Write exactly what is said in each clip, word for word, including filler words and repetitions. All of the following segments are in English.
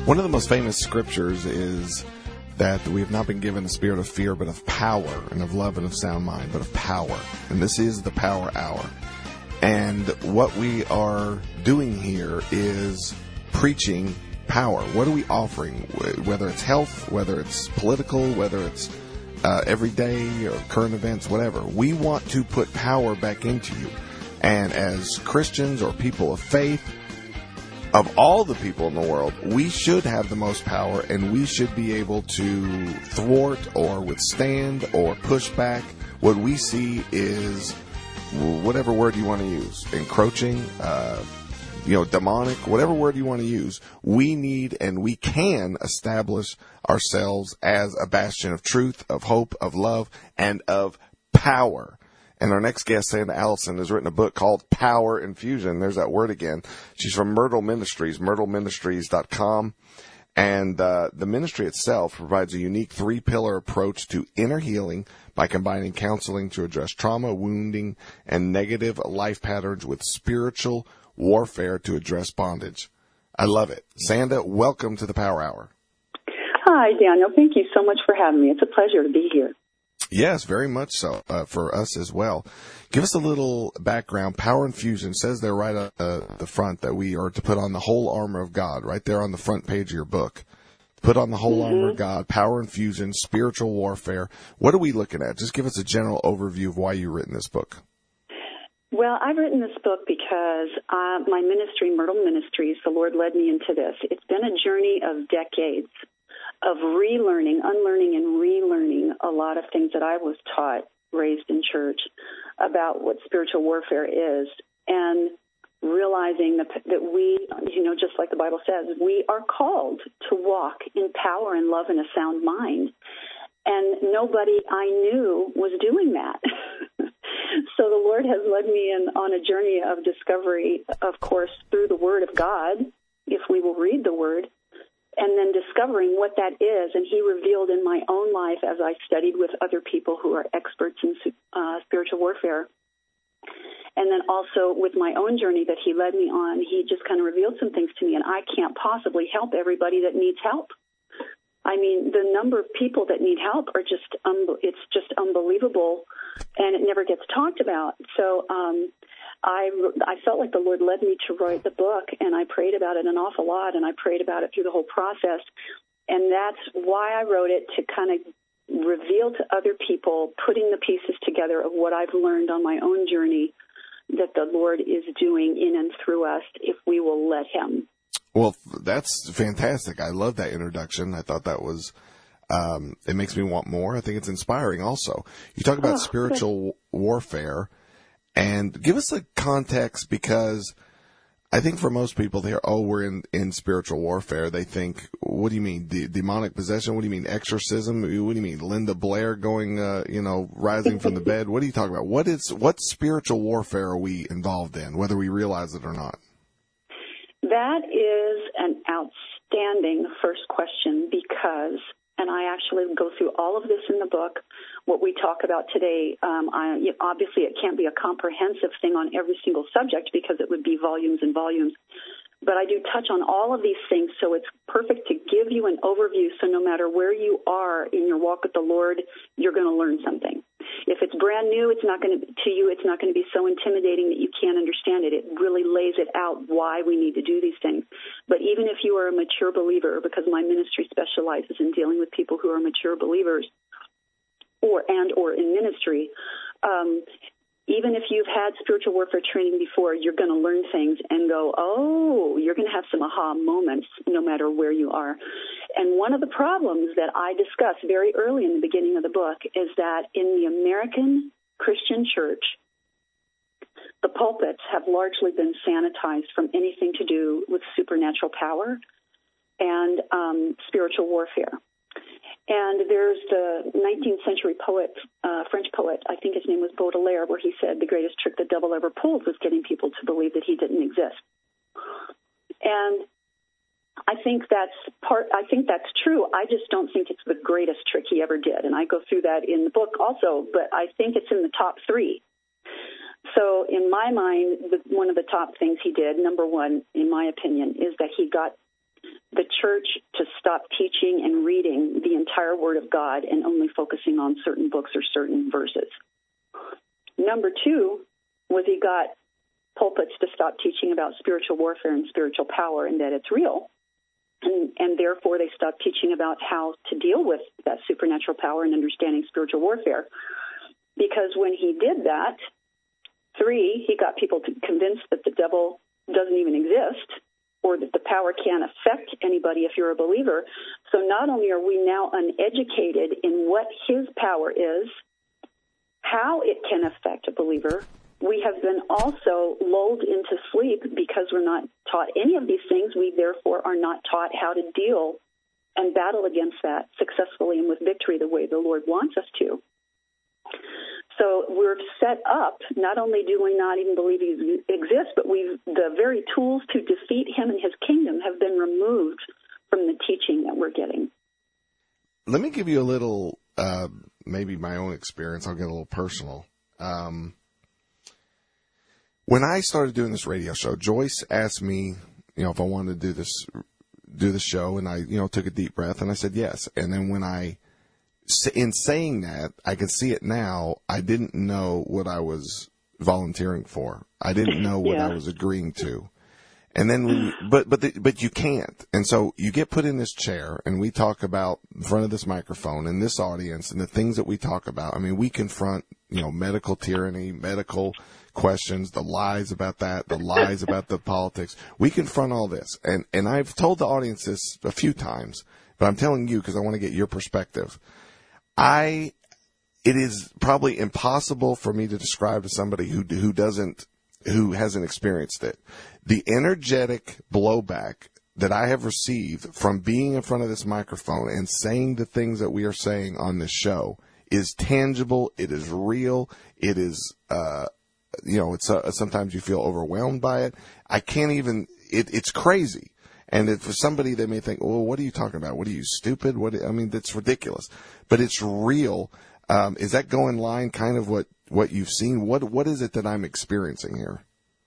One of the most famous scriptures is that we have not been given the spirit of fear, but of power, and of love, and of sound mind, but of power. And this is the Power Hour. And what we are doing here is preaching power. What are we offering? Whether it's health, whether it's political, whether it's uh, everyday or current events, whatever. We want to put power back into you. And as Christians or people of faith, of all the people in the world, we should have the most power, and we should be able to thwart or withstand or push back what we see is whatever word you want to use, encroaching, uh, you know, demonic, whatever word you want to use. We need and we can establish ourselves as a bastion of truth, of hope, of love, and of power. And our next guest, Sanda Allison, has written a book called Power Infusion. There's that word again. She's from Myrtle Ministries, myrtle ministries dot com. And uh, the ministry itself provides a unique three-pillar approach to inner healing by combining counseling to address trauma, wounding, and negative life patterns with spiritual warfare to address bondage. I love it. Sanda, welcome to the Power Hour. Hi, Daniel. Thank you so much for having me. It's a pleasure to be here. Yes, very much so, uh, for us as well. Give us a little background. Power Infusion says there right at uh, the front that we are to put on the whole armor of God, right there on the front page of your book. Put on the whole mm-hmm. armor of God, Power Infusion, spiritual warfare. What are we looking at? Just give us a general overview of why you've written this book. Well, I've written this book because uh, my ministry, Myrtle Ministries, the Lord led me into this. It's been a journey of decades of relearning, unlearning and relearning a lot of things that I was taught, raised in church, about what spiritual warfare is, and realizing that, that we, you know, just like the Bible says, we are called to walk in power and love and a sound mind. And nobody I knew was doing that. So the Lord has led me in, on a journey of discovery, of course, through the Word of God, if we will read the Word, and then discovering what that is. And he revealed in my own life as I studied with other people who are experts in uh, spiritual warfare. And then also with my own journey that he led me on, he just kind of revealed some things to me, and I can't possibly help everybody that needs help. I mean, the number of people that need help are just, um, it's just unbelievable, and it never gets talked about. So um, I, I felt like the Lord led me to write the book, and I prayed about it an awful lot, and I prayed about it through the whole process. And that's why I wrote it, to kind of reveal to other people, putting the pieces together of what I've learned on my own journey, that the Lord is doing in and through us if we will let him. Well, that's fantastic. I love that introduction. I thought that was, um, it makes me want more. I think it's inspiring also. You talk about oh, spiritual good. warfare, and give us a context, because I think for most people they hear, oh, we're in, in spiritual warfare. They think, what do you mean? De- demonic possession? What do you mean? Exorcism? What do you mean? Linda Blair going, uh, you know, rising from the bed? What are you talking about? What is, what spiritual warfare are we involved in, whether we realize it or not? That is an outstanding first question, because, and I actually go through all of this in the book, what we talk about today. Um, I, obviously, it can't be a comprehensive thing on every single subject, because it would be volumes and volumes. But I do touch on all of these things, so it's perfect to give you an overview, so no matter where you are in your walk with the Lord, you're going to learn something. If it's brand new, it's not going to, to you, it's not going to be so intimidating that you can't understand it. It really lays it out why we need to do these things. But even if you are a mature believer, because my ministry specializes in dealing with people who are mature believers, or and or in ministry, um, even if you've had spiritual warfare training before, you're going to learn things and go, oh, you're going to have some aha moments no matter where you are. And one of the problems that I discuss very early in the beginning of the book is that in the American Christian church, the pulpits have largely been sanitized from anything to do with supernatural power and um, spiritual warfare. And there's the nineteenth century poet, uh, French poet, I think his name was Baudelaire, where he said the greatest trick the devil ever pulled was getting people to believe that he didn't exist. And I think that's part, I think that's true. I just don't think it's the greatest trick he ever did. And I go through that in the book also, but I think it's in the top three. So in my mind, the, one of the top things he did, number one, in my opinion, is that he got the church to stop teaching and reading the entire Word of God and only focusing on certain books or certain verses. Number two was he got pulpits to stop teaching about spiritual warfare and spiritual power and that it's real. And, and therefore, they stopped teaching about how to deal with that supernatural power and understanding spiritual warfare. Because when he did that, three, he got people to convinced that the devil doesn't even exist or that the power can't affect anybody if you're a believer. So not only are we now uneducated in what his power is, how it can affect a believer, we have been also lulled into sleep because we're not taught any of these things. We therefore are not taught how to deal and battle against that successfully and with victory the way the Lord wants us to. So we're set up, not only do we not even believe he exists, but we've, the very tools to defeat him and his kingdom have been removed from the teaching that we're getting. Let me give you a little, uh, maybe my own experience. I'll get a little personal. Um, when I started doing this radio show, Joyce asked me, you know, if I wanted to do this, do the show, and I, you know, took a deep breath, and I said yes. And then when I, in saying that, I can see it now, I didn't know what I was volunteering for. I didn't know what yeah. I was agreeing to. And then, we, but, but, the, but you can't. And so you get put in this chair and we talk about in front of this microphone and this audience and the things that we talk about. I mean, we confront, you know, medical tyranny, medical questions, the lies about that, the lies about the politics. We confront all this. And, and I've told the audience this a few times, but I'm telling you because I want to get your perspective. I, it is probably impossible for me to describe to somebody who, who doesn't, who hasn't experienced it. The energetic blowback that I have received from being in front of this microphone and saying the things that we are saying on this show is tangible. It is real. It is, uh, you know, it's, uh, sometimes you feel overwhelmed by it. I can't even, it, it's crazy. And if for somebody, they may think, well, what are you talking about? What are you, stupid? What, I mean, that's ridiculous, but it's real. Um, is that go in line kind of what, what you've seen? What, what is it that I'm experiencing here?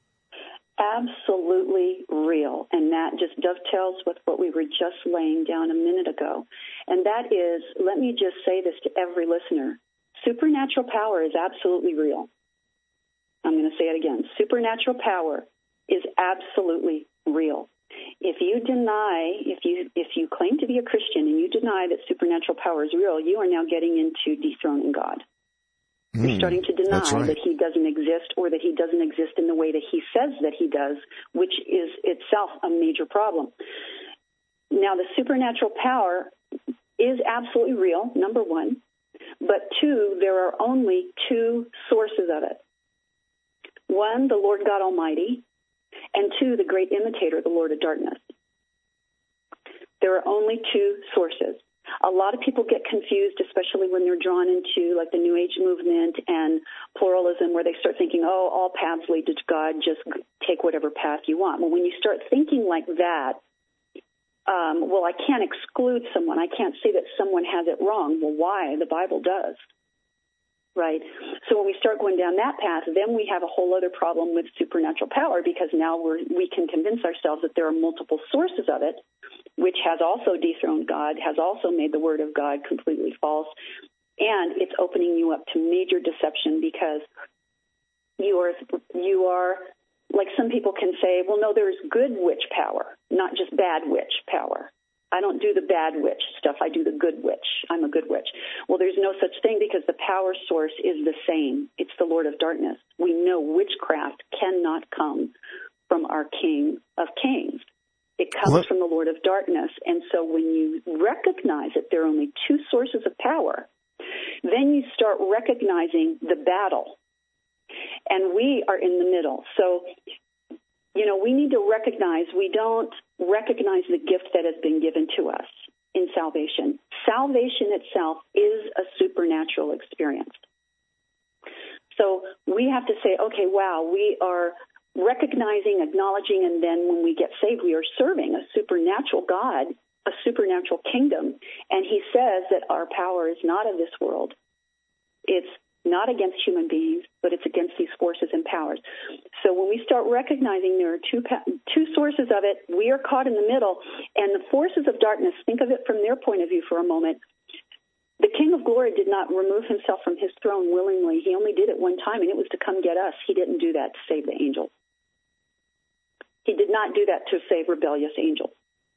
Absolutely real. And that just dovetails with what we were just laying down a minute ago. And that is, let me just say this to every listener. Supernatural power is absolutely real. I'm going to say it again. Supernatural power is absolutely real. If you deny, if you if you claim to be a Christian and you deny that supernatural power is real, you are now getting into dethroning God. Mm, You're starting to deny right. that he doesn't exist or that he doesn't exist in the way that he says that he does, which is itself a major problem. Now, the supernatural power is absolutely real, number one. But two, there are only two sources of it. One, the Lord God Almighty, and two, the great imitator, the Lord of darkness. There are only two sources. A lot of people get confused, especially when they're drawn into like the New Age movement and pluralism, where they start thinking, oh, all paths lead to God, just take whatever path you want. Well, when you start thinking like that, um, well, I can't exclude someone. I can't say that someone has it wrong. Well, why? The Bible does. Right? So when we start going down that path, then we have a whole other problem with supernatural power, because now we're, we can convince ourselves that there are multiple sources of it, which has also dethroned God, has also made the Word of God completely false, and it's opening you up to major deception, because you are, you are, like some people can say, well, no, there's good witch power, not just bad witch power. I don't do the bad witch stuff. I do the good witch. I'm a good witch. Well, there's no such thing, because the power source is the same. It's the Lord of darkness. We know witchcraft cannot come from our King of Kings. It comes what? from the Lord of darkness. And so when you recognize that there are only two sources of power, then you start recognizing the battle. And we are in the middle. So, you know, we need to recognize we don't recognize the gift that has been given to us in salvation. Salvation itself is a supernatural experience. So we have to say, okay, wow, we are recognizing, acknowledging, and then when we get saved, we are serving a supernatural God, a supernatural kingdom. And he says that our power is not of this world. It's not against human beings, but it's against these forces and powers. So when we start recognizing there are two two sources of it, we are caught in the middle, and the forces of darkness, think of it from their point of view for a moment. The King of Glory did not remove himself from his throne willingly. He only did it one time, and it was to come get us. He didn't do that to save the angels. He did not do that to save rebellious angels.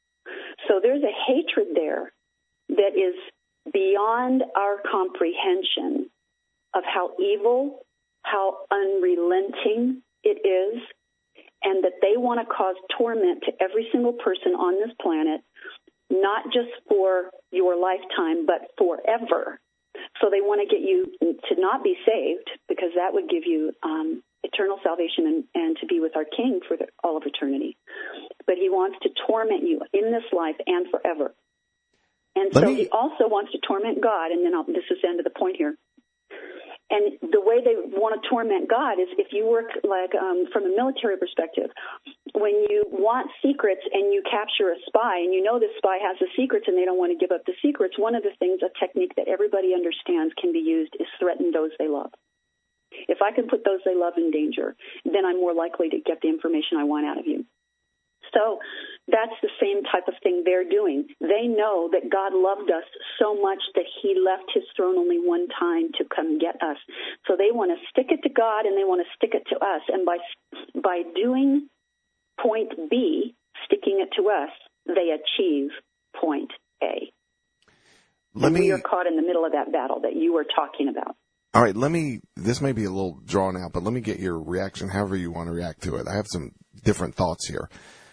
So there's a hatred there that is beyond our comprehension of how evil, how unrelenting it is, and that they want to cause torment to every single person on this planet, not just for your lifetime, but forever. So they want to get you to not be saved, because that would give you um, eternal salvation and, and to be with our King for the, all of eternity. But he wants to torment you in this life and forever. And Let so me... he also wants to torment God, and then I'll, this is the end of the point here. And the way they want to torment God is if you work like um, from a military perspective, when you want secrets and you capture a spy and you know this spy has the secrets and they don't want to give up the secrets, one of the things, a technique that everybody understands can be used is threaten those they love. If I can put those they love in danger, then I'm more likely to get the information I want out of you. So that's the same type of thing they're doing. They know that God loved us so much that he left his throne only one time to come get us. So they want to stick it to God and they want to stick it to us. And by by doing point B, sticking it to us, they achieve point A. Let and me, we are caught in the middle of that battle that you were talking about. All right, let me, this may be a little drawn out, but let me get your reaction, however you want to react to it. I have some different thoughts here.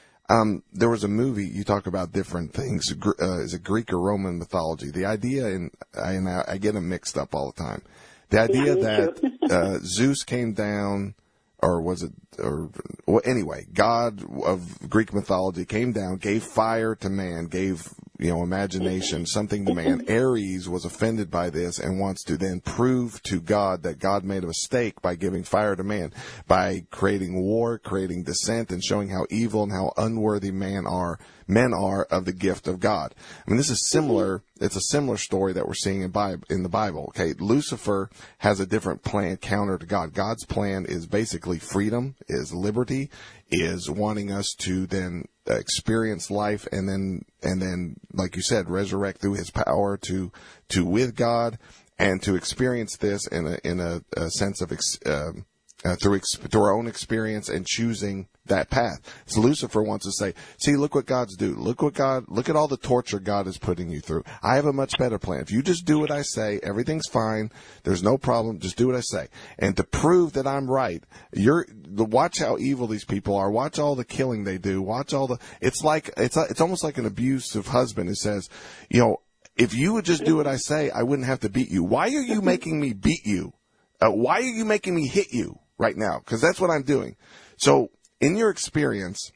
Um, there was a movie, you talk about different things, uh, is it Greek or Roman mythology? The idea, in, and I, I get them mixed up all the time. The idea yeah, that uh, Zeus came down, or was it, or well, anyway, God of Greek mythology came down, gave fire to man, gave, you know, imagination, something to man. Ares was offended by this and wants to then prove to God that God made a mistake by giving fire to man, by creating war, creating dissent, and showing how evil and how unworthy man are, men are of the gift of God. I mean, this is similar. It's a similar story that we're seeing in, Bible, in the Bible. Okay, Lucifer has a different plan counter to God. God's plan is basically freedom, is liberty, is wanting us to then experience life and then, and then, like you said, resurrect through his power to, to with God and to experience this in a, in a, a sense of, ex, uh, uh, through, ex, through our own experience and choosing that path. So Lucifer wants to say, see, look what God's do. Look what God, look at all the torture God is putting you through. I have a much better plan. If you just do what I say, everything's fine. There's no problem. Just do what I say. And to prove that I'm right, you're, watch how evil these people are. Watch all the killing they do. Watch all the, it's like, it's, it's almost like an abusive husband who says, you know, if you would just do what I say, I wouldn't have to beat you. Why are you making me beat you? Uh, why are you making me hit you right now? Because that's what I'm doing. So, in your experience,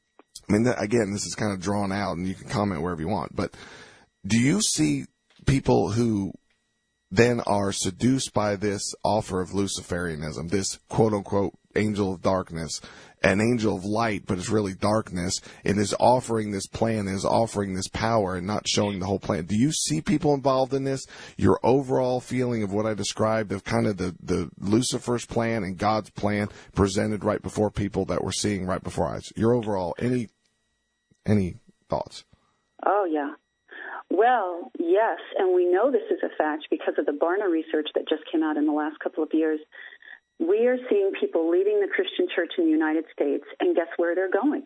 I mean, again, this is kind of drawn out, and you can comment wherever you want, but do you see people who then are seduced by this offer of Luciferianism, this quote-unquote angel of darkness, an angel of light, but it's really darkness, and is offering this plan, is offering this power, and not showing the whole plan? Do you see people involved in this? Your overall feeling of what I described of kind of the, the Lucifer's plan and God's plan presented right before people that we're seeing right before our eyes. Your overall, any any thoughts? Oh, yeah. Well, yes, and we know this is a fact because of the Barna research that just came out in the last couple of years. We are seeing people leaving the Christian church in the United States, and guess where they're going?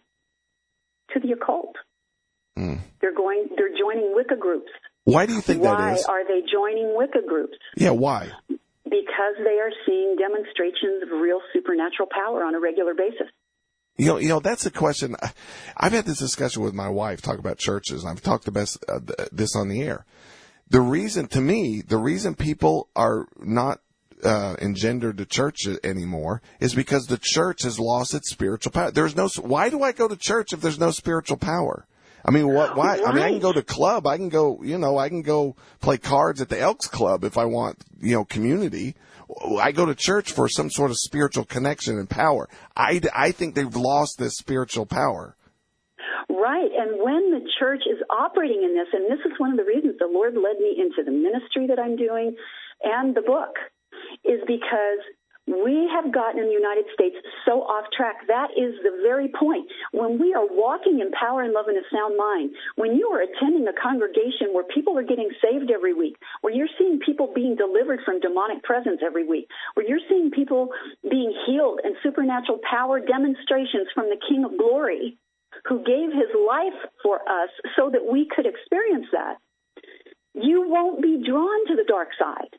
To the occult. Mm. They're going. They're joining Wicca groups. Why do you think why that is? Why are they joining Wicca groups? Yeah, why? Because they are seeing demonstrations of real supernatural power on a regular basis. You know, you know, that's a question. I've had this discussion with my wife, talk about churches, and I've talked about uh, this on the air. The reason, to me, the reason people are not uh, engendered to church anymore is because the church has lost its spiritual power. There's no, why do I go to church if there's no spiritual power? I mean, what, why? Right. I mean, I can go to club. I can go, you know, I can go play cards at the Elks Club if I want, you know, community. I go to church for some sort of spiritual connection and power. I, I think they've lost this spiritual power. Right. And when the church is operating in this, and this is one of the reasons the Lord led me into the ministry that I'm doing and the book, is because we have gotten in the United States so off track. That is the very point. When we are walking in power and love and a sound mind, when you are attending a congregation where people are getting saved every week, where you're seeing people being delivered from demonic presence every week, where you're seeing people being healed and supernatural power demonstrations from the King of Glory, who gave his life for us so that we could experience that, you won't be drawn to the dark side.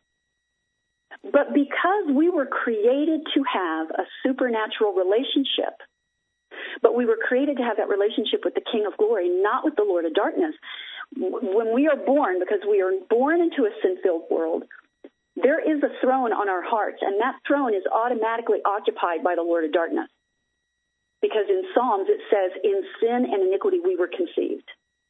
But because we were created to have a supernatural relationship, but we were created to have that relationship with the King of Glory, not with the Lord of Darkness. When we are born, because we are born into a sin-filled world, there is a throne on our hearts, and that throne is automatically occupied by the Lord of Darkness. Because in Psalms it says, in sin and iniquity we were conceived.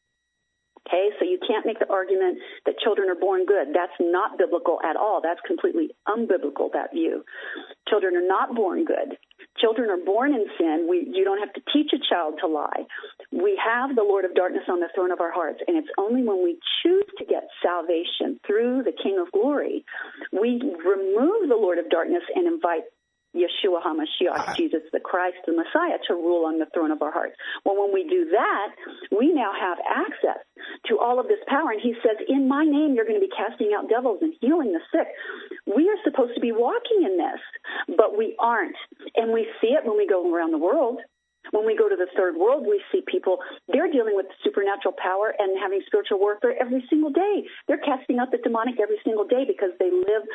Okay, so you can't make the argument that children are born good. That's not biblical at all. That's completely unbiblical, that view. Children are not born good. Children are born in sin. We, you don't have to teach a child to lie. We have the Lord of Darkness on the throne of our hearts, and it's only when we choose to get salvation through the King of Glory, we remove the Lord of Darkness and invite Yeshua HaMashiach, Jesus the Christ, the Messiah, to rule on the throne of our hearts. Well, when we do that, we now have access to all of this power. And he says, in my name, you're going to be casting out devils and healing the sick. We are supposed to be walking in this, but we aren't. And we see it when we go around the world. When we go to the third world, we see people, they're dealing with supernatural power and having spiritual warfare every single day. They're casting out the demonic every single day because they live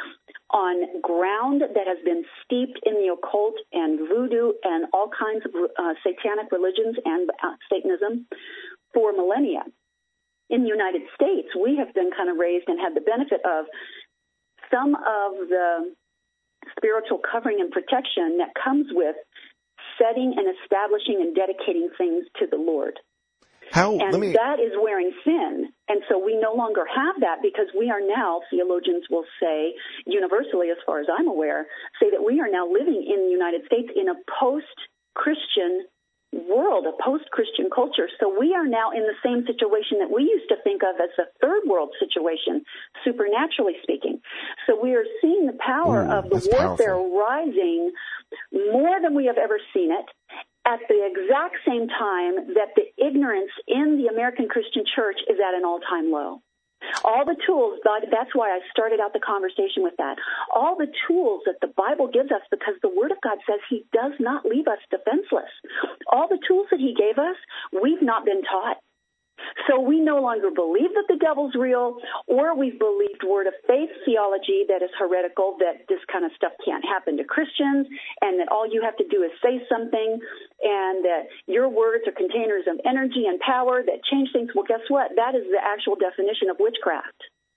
on ground that has been steeped in the occult and voodoo and all kinds of uh, satanic religions and uh, Satanism for millennia. In the United States, we have been kind of raised and had the benefit of some of the spiritual covering and protection that comes with setting and establishing and dedicating things to the Lord. How, and let me... that is wearing sin. And so we no longer have that because we are now, theologians will say, universally as far as I'm aware, say that we are now living in the United States in a post-Christian world, a post-Christian culture. So we are now in the same situation that we used to think of as a third world situation, supernaturally speaking. So we are seeing the power Ooh, of the warfare powerful. rising more than we have ever seen it, at the exact same time that the ignorance in the American Christian church is at an all-time low. All the tools, that's why I started out the conversation with that. All the tools that the Bible gives us, because the Word of God says He does not leave us defenseless. All the tools that He gave us, we've not been taught. So we no longer believe that the devil's real, or we've believed word of faith theology that is heretical, that this kind of stuff can't happen to Christians, and that all you have to do is say something, and that your words are containers of energy and power that change things. Well, guess what? That is the actual definition of witchcraft.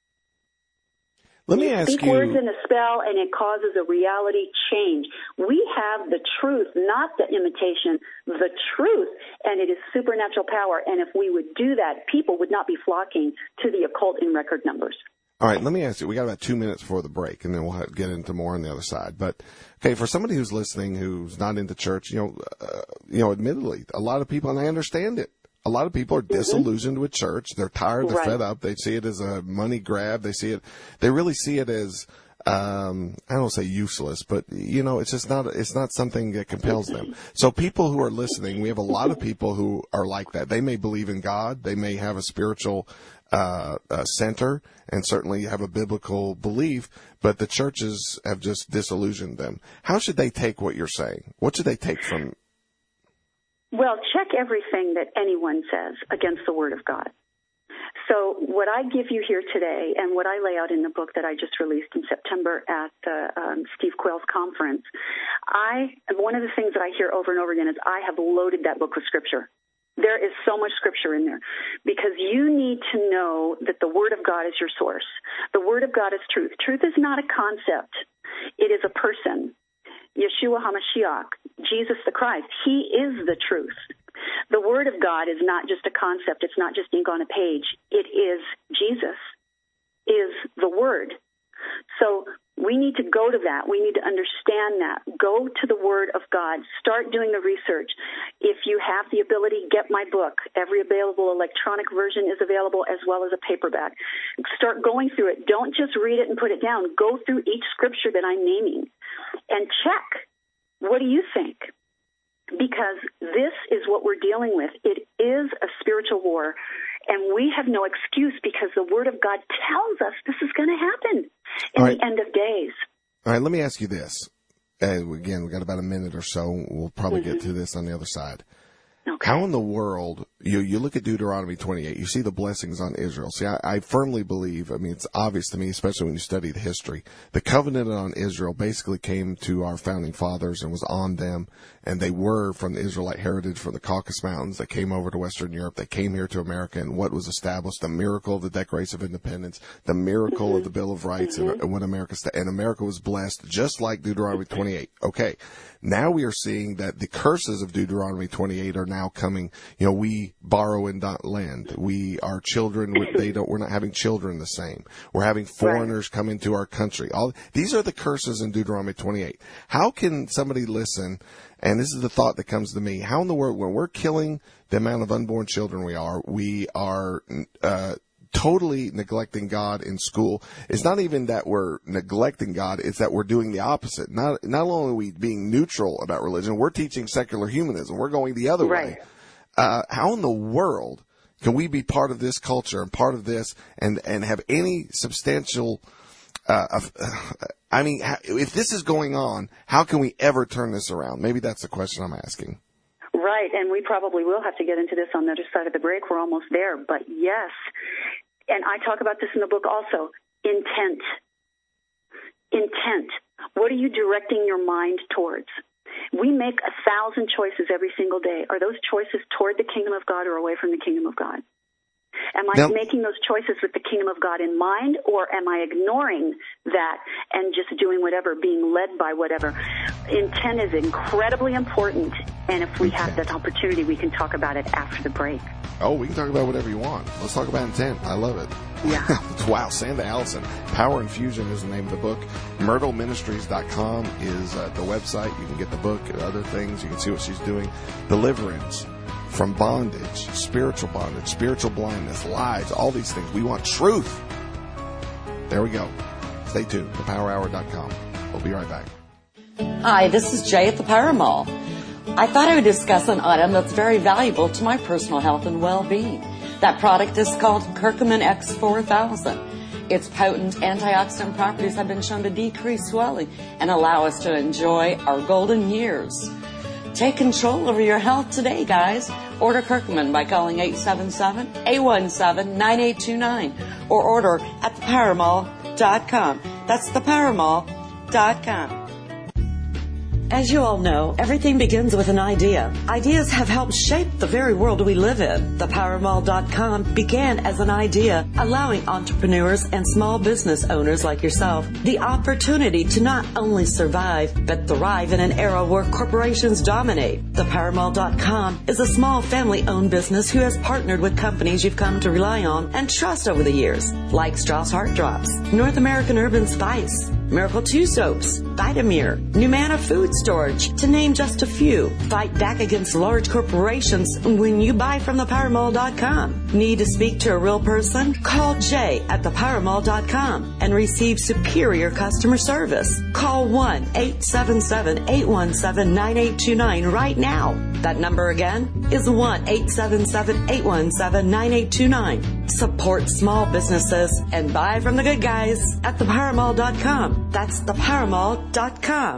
Let me you ask speak you. words in a spell, and it causes a reality change. We have the truth, not the imitation, the truth, and it is supernatural power. And if we would do that, people would not be flocking to the occult in record numbers. All right, let me ask you. We got about two minutes before the break, and then we'll have, get into more on the other side. But okay, for somebody who's listening who's not into church, you know, uh, you know, admittedly, a lot of people, and I understand it. A lot of people are disillusioned mm-hmm. with church. They're tired. They're right. fed up. They see it as a money grab. They see it. They really see it as um, I don't say useless, but you know, it's just not. It's not something that compels them. So people who are listening, we have a lot of people who are like that. They may believe in God. They may have a spiritual uh, uh, center, and certainly have a biblical belief. But the churches have just disillusioned them. How should they take what you're saying? What should they take from? Well, check everything that anyone says against the Word of God. So what I give you here today and what I lay out in the book that I just released in September at the um, Steve Quayle's conference, I one of the things that I hear over and over again is I have loaded that book with Scripture. There is so much Scripture in there because you need to know that the Word of God is your source. The Word of God is truth. Truth is not a concept. It is a person. Yeshua HaMashiach, Jesus the Christ, He is the truth. The Word of God is not just a concept. It's not just ink on a page. It is Jesus, is the Word. So We need to go to that. We need to understand that. Go to the Word of God. Start doing the research. If you have the ability, get my book. Every available electronic version is available as well as a paperback. Start going through it. Don't just read it and put it down. Go through each scripture that I'm naming and check. What do you think? Because this is what we're dealing with. It is a spiritual war, and we have no excuse because the Word of God tells us this is going to happen in right. the end of days. All right, let me ask you this. Uh, again, we've got about a minute or so. We'll probably mm-hmm. get to this on the other side. Okay. How in the world, you you look at Deuteronomy twenty-eight, you see the blessings on Israel. See, I, I firmly believe, I mean, it's obvious to me, especially when you study the history, the covenant on Israel basically came to our founding fathers and was on them, and they were from the Israelite heritage from the Caucasus Mountains. They came over to Western Europe. They came here to America, and what was established, the miracle of the Declaration of Independence, the miracle mm-hmm. of the Bill of Rights, mm-hmm. and, and what America, and America was blessed just like Deuteronomy twenty-eight. Okay. Now we are seeing that the curses of Deuteronomy twenty-eight are now coming. You know, we borrow and not lend. We, our children, they don't, we're not having children the same. We're having foreigners right. come into our country. All these are the curses in Deuteronomy twenty-eight. How can somebody listen? And this is the thought that comes to me. How in the world, when we're killing the amount of unborn children we are, we are, uh, totally neglecting God in school. It's not even that we're neglecting God, it's that we're doing the opposite. Not not only are we being neutral about religion, we're teaching secular humanism. We're going the other right. way. Uh, how in the world can we be part of this culture and part of this and, and have any substantial, uh, uh, I mean, if this is going on, how can we ever turn this around? Maybe that's the question I'm asking. Right, and we probably will have to get into this on the other side of the break. We're almost there. But yes, and I talk about this in the book also, intent. Intent. What are you directing your mind towards? We make a thousand choices every single day. Are those choices toward the kingdom of God or away from the kingdom of God? Am I now, making those choices with the kingdom of God in mind, or am I ignoring that and just doing whatever, being led by whatever? Intent is incredibly important, and if we okay. have that opportunity, we can talk about it after the break. Oh, we can talk about whatever you want. Let's talk about intent. I love it. Yeah. Wow, Sanda Allison. Power Infusion is the name of the book. Myrtle Ministries dot com is uh, the website. You can get the book and other things. You can see what she's doing. Deliverance from bondage, spiritual bondage, spiritual blindness, lies, all these things. We want truth. There we go. Stay tuned. the power hour dot com. We'll be right back. Hi, this is Jay at the Power Mall. I thought I would discuss an item that's very valuable to my personal health and well-being. That product is called Curcumin X four thousand. Its potent antioxidant properties have been shown to decrease swelling and allow us to enjoy our golden years. Take control over your health today, guys. Order Curcumin by calling eight seven seven, eight one seven, nine eight two nine or order at the power mall dot com. That's the power mall dot com. As you all know, everything begins with an idea. Ideas have helped shape the very world we live in. the power mall dot com began as an idea, allowing entrepreneurs and small business owners like yourself the opportunity to not only survive, but thrive in an era where corporations dominate. the power mall dot com is a small family-owned business who has partnered with companies you've come to rely on and trust over the years, like Strauss Heart Drops, North American Herb and Spice, Miracle two Soaps, Vitamir, Numana Food Storage, to name just a few. Fight back against large corporations when you buy from the power mall dot com. Need to speak to a real person? Call Jay at the power mall dot com and receive superior customer service. Call one eight seven seven, eight one seven, nine eight two nine right now. That number again is one eight seven seven, eight one seven, nine eight two nine. Support small businesses and buy from the good guys at the power mall dot com. That's the power mall dot com.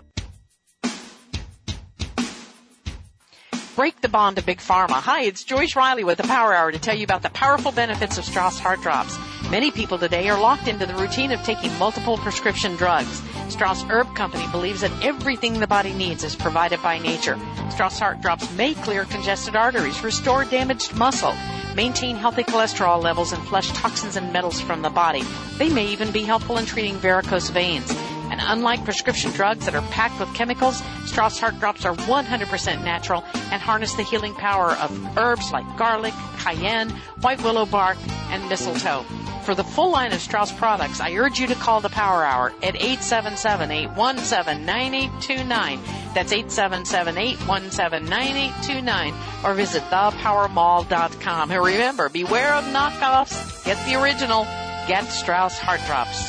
Break the bond to Big Pharma. Hi, it's Joyce Riley with the Power Hour to tell you about the powerful benefits of Strauss Heart Drops. Many people today are locked into the routine of taking multiple prescription drugs. Strauss Herb Company believes that everything the body needs is provided by nature. Strauss Heart Drops may clear congested arteries, restore damaged muscle, maintain healthy cholesterol levels, and flush toxins and metals from the body. They may even be helpful in treating varicose veins. And unlike prescription drugs that are packed with chemicals, Strauss Heart Drops are one hundred percent natural and harness the healing power of herbs like garlic, cayenne, white willow bark, and mistletoe. For the full line of Strauss products, I urge you to call the Power Hour at eight seven seven, eight one seven, nine eight two nine. That's eight seven seven, eight one seven, nine eight two nine. Or visit the power mall dot com. And remember, beware of knockoffs. Get the original. Get Strauss Heart Drops.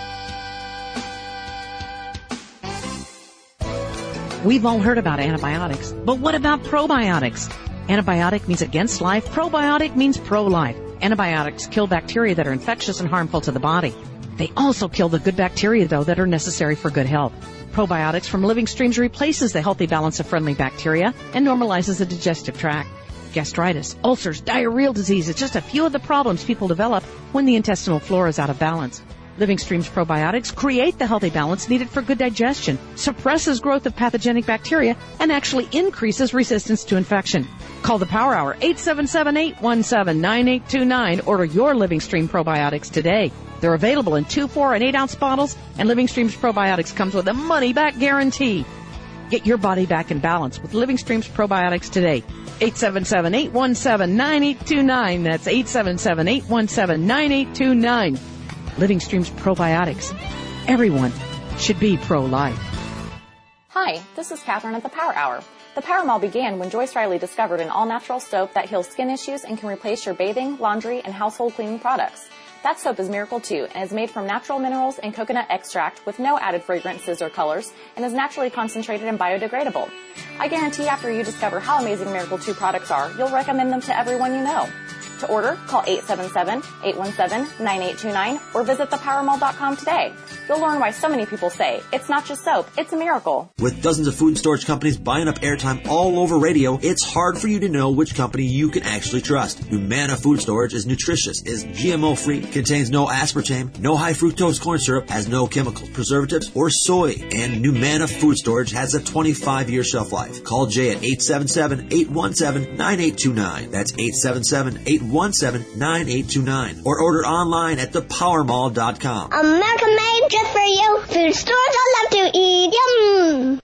We've all heard about antibiotics, but what about probiotics? Antibiotic means against life. Probiotic means pro-life. Antibiotics kill bacteria that are infectious and harmful to the body. They also kill the good bacteria, though, that are necessary for good health. Probiotics from Living Streams replaces the healthy balance of friendly bacteria and normalizes the digestive tract. Gastritis, ulcers, diarrheal disease is just a few of the problems people develop when the intestinal flora is out of balance. Living Streams probiotics create the healthy balance needed for good digestion, suppresses growth of pathogenic bacteria, and actually increases resistance to infection. Call the Power Hour, eight seven seven, eight one seven, nine eight two nine. Order your Living Stream probiotics today. They're available in two, four, and eight ounce bottles, and Living Streams probiotics comes with a money-back guarantee. Get your body back in balance with Living Streams probiotics today. eight seven seven, eight one seven, nine eight two nine. That's eight seven seven, eight one seven, nine eight two nine. Living Streams probiotics. Everyone should be pro-life. Hi, this is Catherine at the Power Hour. The Power Mall began when Joyce Riley discovered an all-natural soap that heals skin issues and can replace your bathing, laundry, and household cleaning products. That soap is Miracle two and is made from natural minerals and coconut extract with no added fragrances or colors and is naturally concentrated and biodegradable. I guarantee after you discover how amazing Miracle two products are, you'll recommend them to everyone you know. To order, call eight seven seven, eight one seven, nine eight two nine or visit the power mall dot com today. You'll learn why so many people say, it's not just soap, it's a miracle. With dozens of food storage companies buying up airtime all over radio, it's hard for you to know which company you can actually trust. Humana Food Storage is nutritious, is G M O-free, contains no aspartame, no high fructose corn syrup, has no chemicals, preservatives, or soy. And Humana Food Storage has a twenty-five year shelf life. Call Jay at eight seven seven, eight one seven, nine eight two nine. That's eight seven seven, eight one seven, nine eight two nine. Or order online at the power mall dot com. America made just for you. Food stores I love to eat. Yum.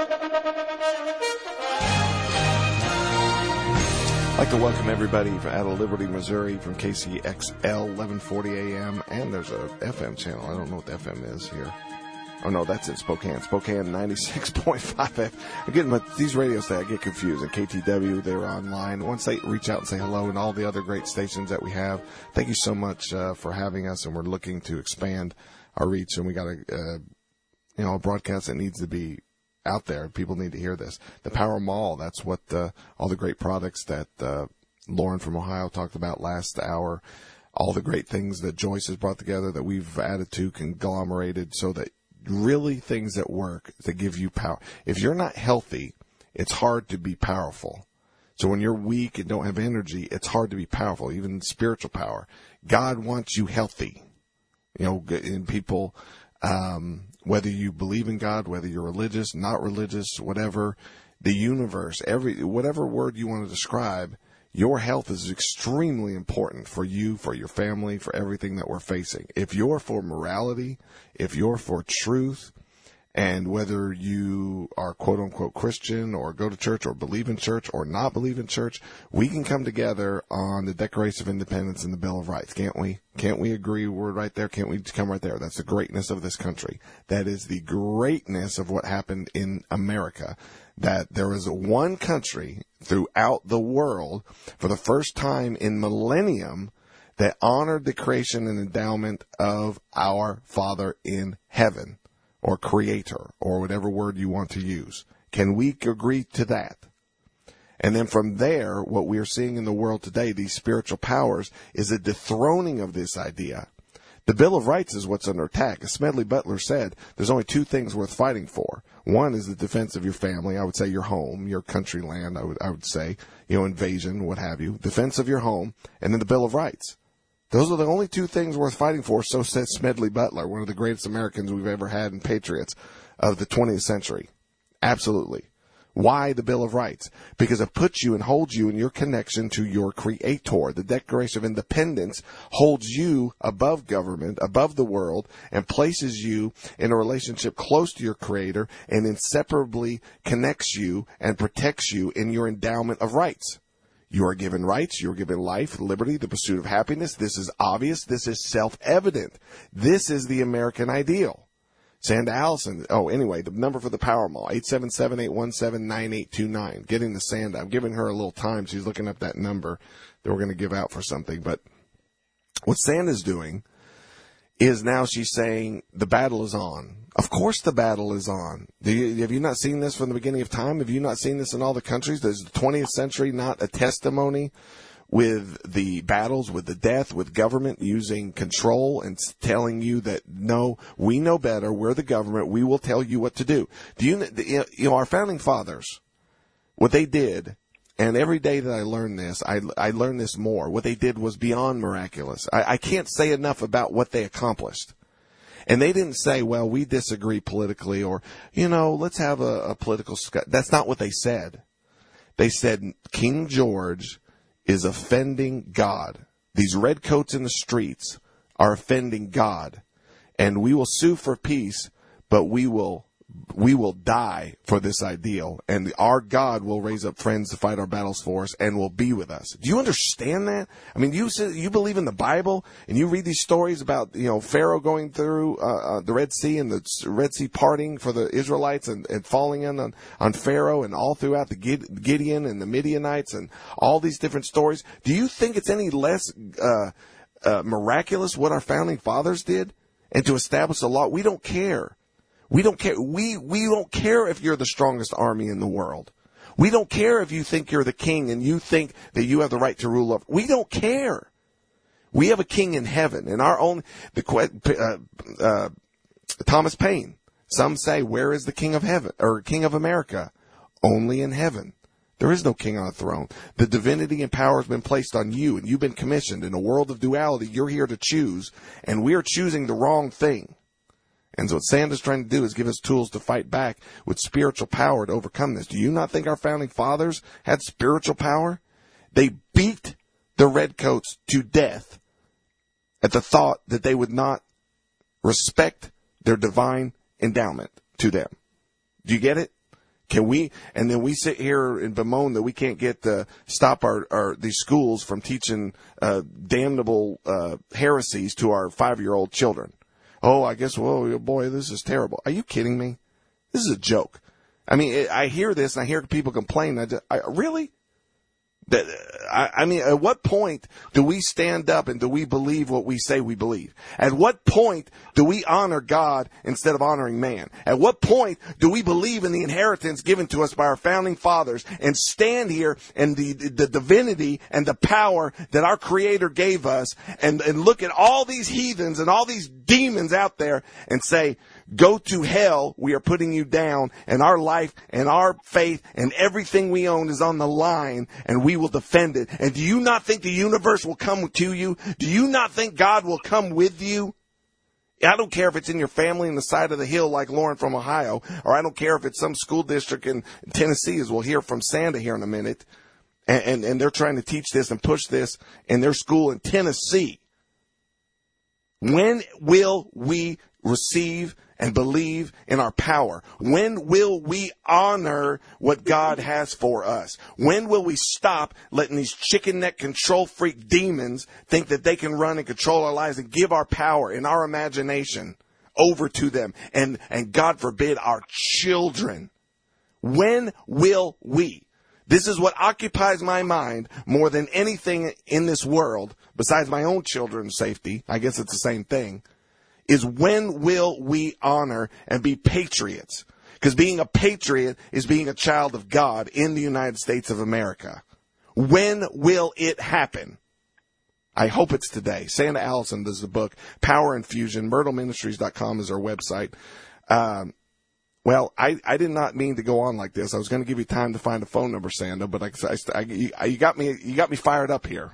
I'd like to welcome everybody out of Liberty, Missouri from K C X L eleven forty A M. And there's a F M channel. I don't know what the F M is here. Oh, no, that's in Spokane. Spokane ninety-six point five F M. Again, but these radios, I get confused. And K T W, they're online. Once they reach out and say hello and all the other great stations that we have, thank you so much uh, for having us. And we're looking to expand our reach. And we got a, uh, you know, a broadcast that needs to be out there. People need to hear this. The Power Mall, that's what uh, all the great products that uh, Lauren from Ohio talked about last hour, all the great things that Joyce has brought together that we've added to, conglomerated, so that really things that work that give you power. If you're not healthy, it's hard to be powerful. So when you're weak and don't have energy, it's hard to be powerful, even spiritual power. God wants you healthy. You know, and people, um, whether you believe in God, whether you're religious, not religious, whatever, the universe, every, whatever word you want to describe, your health is extremely important for you, for your family, for everything that we're facing. If you're for morality, if you're for truth, and whether you are quote-unquote Christian or go to church or believe in church or not believe in church, we can come together on the Declaration of Independence and the Bill of Rights, can't we? Can't we agree we're right there? Can't we come right there? That's the greatness of this country. That is the greatness of what happened in America, that there is one country throughout the world for the first time in millennium that honored the creation and endowment of our Father in heaven, or creator, or whatever word you want to use. Can we agree to that? And then from there, what we are seeing in the world today, these spiritual powers, is a dethroning of this idea. The Bill of Rights is what's under attack. As Smedley Butler said, there's only two things worth fighting for. One is the defense of your family. I would say your home, your country land, I would, I would say, you know, invasion, what have you. Defense of your home, and then the Bill of Rights. Those are the only two things worth fighting for, so says Smedley Butler, one of the greatest Americans we've ever had and patriots of the twentieth century. Absolutely. Why the Bill of Rights? Because it puts you and holds you in your connection to your Creator. The Declaration of Independence holds you above government, above the world, and places you in a relationship close to your Creator and inseparably connects you and protects you in your endowment of rights. You are given rights. You are given life, liberty, the pursuit of happiness. This is obvious. This is self-evident. This is the American ideal. Sanda Allison. Oh, anyway, the number for the Powerball, eight seven seven, eight one seven, nine eight two nine. Getting the Sanda. I'm giving her a little time. She's looking up that number that we're going to give out for something. But what Sanda's doing is now she's saying the battle is on. Of course the battle is on. Do you, have you not seen this from the beginning of time? Have you not seen this in all the countries? Does the twentieth century not a testimony with the battles, with the death, with government using control and telling you that, no, we know better, we're the government, we will tell you what to do. Do you, you know, our founding fathers, what they did, and every day that I learn this, I, I learn this more, what they did was beyond miraculous. I, I can't say enough about what they accomplished. And they didn't say, well, we disagree politically, or, you know, let's have a, a political, that's not what they said. They said, King George is offending God. These redcoats in the streets are offending God. And we will sue for peace, but we will we will die for this ideal. And our God will raise up friends to fight our battles for us and will be with us. Do you understand that? I mean, you you believe in the Bible and you read these stories about, you know, Pharaoh going through uh, uh, the Red Sea and the Red Sea parting for the Israelites and, and falling in on, on Pharaoh and all throughout the Gideon and the Midianites and all these different stories. Do you think it's any less uh, uh, miraculous what our founding fathers did and to establish the law? We don't care. We don't care. We, we don't care if you're the strongest army in the world. We don't care if you think you're the king and you think that you have the right to rule over. We don't care. We have a king in heaven, and our own, the, uh, uh, Thomas Paine. Some say, where is the king of heaven or king of America? Only in heaven. There is no king on a throne. The divinity and power has been placed on you, and you've been commissioned. In a world of duality, you're here to choose, and we are choosing the wrong thing. And so what Sanda's trying to do is give us tools to fight back with spiritual power to overcome this. Do you not think our founding fathers had spiritual power? They beat the redcoats to death at the thought that they would not respect their divine endowment to them. Do you get it? Can we, and then we sit here and bemoan that we can't get to stop our, our these schools from teaching uh, damnable uh, heresies to our five-year-old children. Oh, I guess, well, boy, this is terrible. Are you kidding me? This is a joke. I mean, I hear this and I hear people complain. I, just, I really? That, I, I mean, at what point do we stand up and do we believe what we say we believe? At what point do we honor God instead of honoring man? At what point do we believe in the inheritance given to us by our founding fathers and stand here in the, the divinity and the power that our Creator gave us and, and look at all these heathens and all these demons out there and say, go to hell, we are putting you down, and our life and our faith and everything we own is on the line, and we will defend it. And do you not think the universe will come to you? Do you not think God will come with you? I don't care if it's in your family in the side of the hill like Lauren from Ohio, or I don't care if it's some school district in Tennessee, as we'll hear from Sanda here in a minute, and, and, and they're trying to teach this and push this in their school in Tennessee. When will we receive and believe in our power? When will we honor what God has for us? When will we stop letting these chicken neck control freak demons think that they can run and control our lives and give our power and our imagination over to them? And, and God forbid, our children. When will we? This is what occupies my mind more than anything in this world, besides my own children's safety. I guess it's the same thing. Is when will we honor and be patriots? Because being a patriot is being a child of God in the United States of America. When will it happen? I hope it's today. Sanda Allison does the book, Power Infusion. Myrtle Ministries dot com is our website. Um, well, I, I did not mean to go on like this. I was going to give you time to find a phone number, Sanda, but I, I, I, you got me you got me fired up here.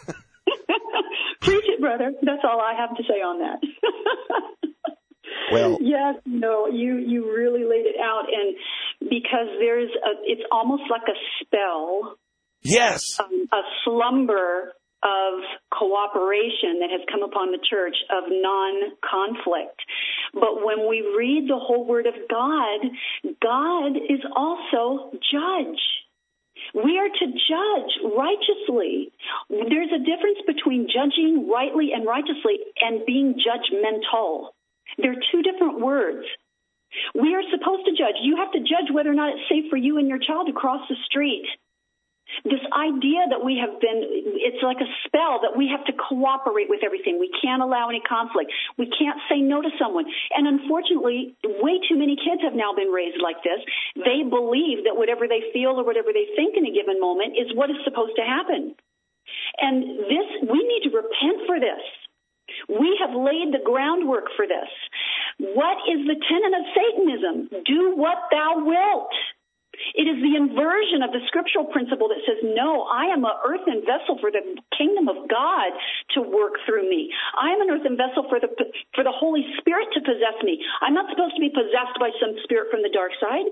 Preach it, brother. That's all I have to say on that. Well, yes, no, you, you really laid it out. And because there's a, it's almost like a spell. Yes. Um, a slumber of cooperation that has come upon the church of non-conflict. But when we read the whole Word of God, God is also judge. We are to judge righteously. There's a difference between judging rightly and righteously and being judgmental. They're two different words. We are supposed to judge. You have to judge whether or not it's safe for you and your child to cross the street. This idea that we have been, it's like a spell that we have to cooperate with everything. We can't allow any conflict. We can't say no to someone. And unfortunately, way too many kids have now been raised like this. They believe that whatever they feel or whatever they think in a given moment is what is supposed to happen. And this, we need to repent for this. We have laid the groundwork for this. What is the tenet of Satanism? Do what thou wilt. It is the inversion of the scriptural principle that says, no, I am an earthen vessel for the kingdom of God to work through me. I am an earthen vessel for the for the Holy Spirit to possess me. I'm not supposed to be possessed by some spirit from the dark side.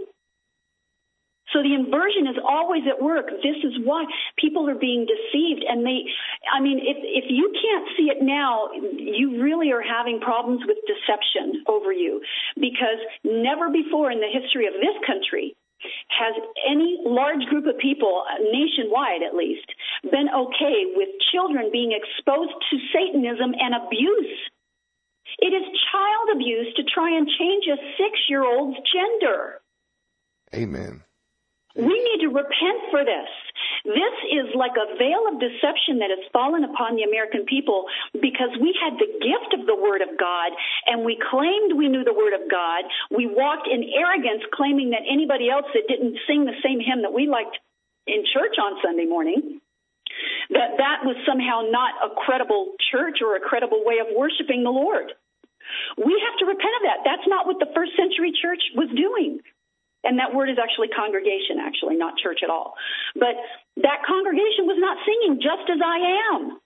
So the inversion is always at work. This is why people are being deceived. And they, I mean, if, if you can't see it now, you really are having problems with deception over you, because never before in the history of this country has any large group of people, nationwide at least, been okay with children being exposed to Satanism and abuse. It is child abuse to try and change a six-year-old's gender. Amen. We need to repent for this. This is like a veil of deception that has fallen upon the American people because we had the gift of the Word of God and we claimed we knew the Word of God. We walked in arrogance claiming that anybody else that didn't sing the same hymn that we liked in church on Sunday morning, that that was somehow not a credible church or a credible way of worshiping the Lord. We have to repent of that. That's not what the first century church was doing. And that word is actually congregation, actually, not church at all. But that congregation was not singing just as I am.